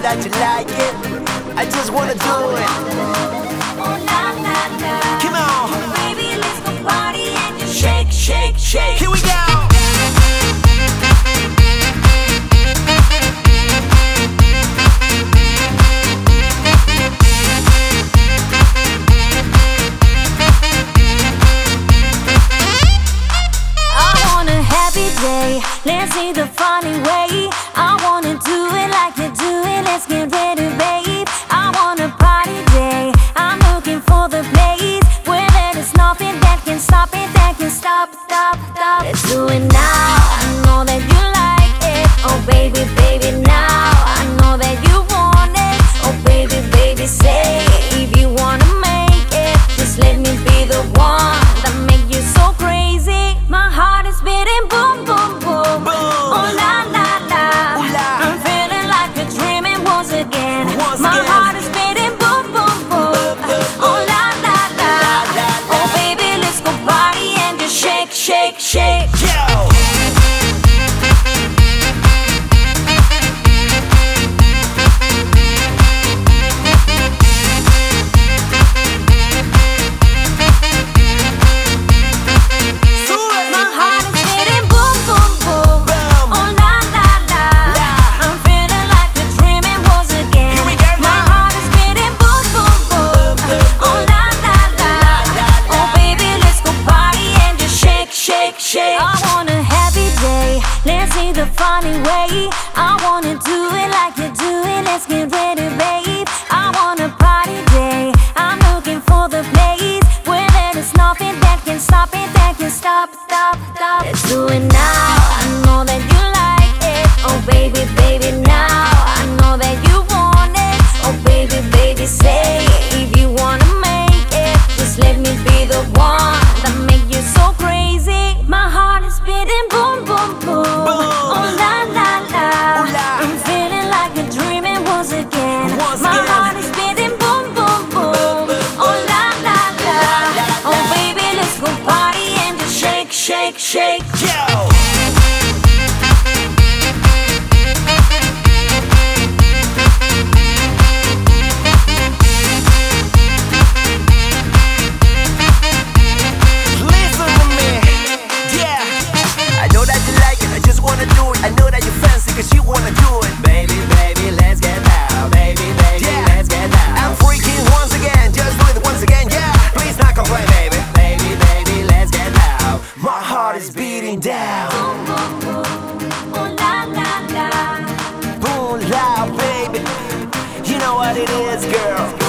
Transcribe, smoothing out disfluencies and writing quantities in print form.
that you like it. I just wanna do it. Come on, Baby, let's go party and just shake, shake, shake. here we go. Let's see the funny way. I wanna do it like you do it. Let's get ready, babe. I want a party day. I'm looking for the place where there is nothing that can stop it, that can stop. Let's do it now. I know that you like it. Oh baby, baby, now I know that you want it. Oh baby, baby, say if you wanna make it, just let me be the one that make you so crazy. My heart is beating boom, boom, boom. Oh la la la, I'm feeling like a dreaming once again. My heart is beating boom, boom, boom. Oh la la la, oh baby, let's go party and just shake, shake, shake. I want a happy day. Let's see the funny way. I wanna do it like you do it. Let's get ready, babe. I want a party day. I'm looking for the place where there is nothing that can stop it, that can stop. Let's do it now. I know that you like it. Oh baby, baby, now I know that you want it. Oh baby, baby, say if you wanna make it, just let me be the one that make you so crazy. My heart is beating boom, boom, boom. Oh la la la, I'm feeling like a dreaming once again. My heart is beating boom, boom, boom. Oh la la la, oh baby, let's go party and just shake, shake, shake. I know that you're fancy cause you wanna do it. Baby, baby, let's get down. Baby, baby, let's get down. I'm freaking once again, just do it once again, yeah. Please not complain, baby. Baby, baby, let's get down. My heart is beating down. Boom, boom, boom. Oh la la la. Boom, loud, baby. You know what it is, girl.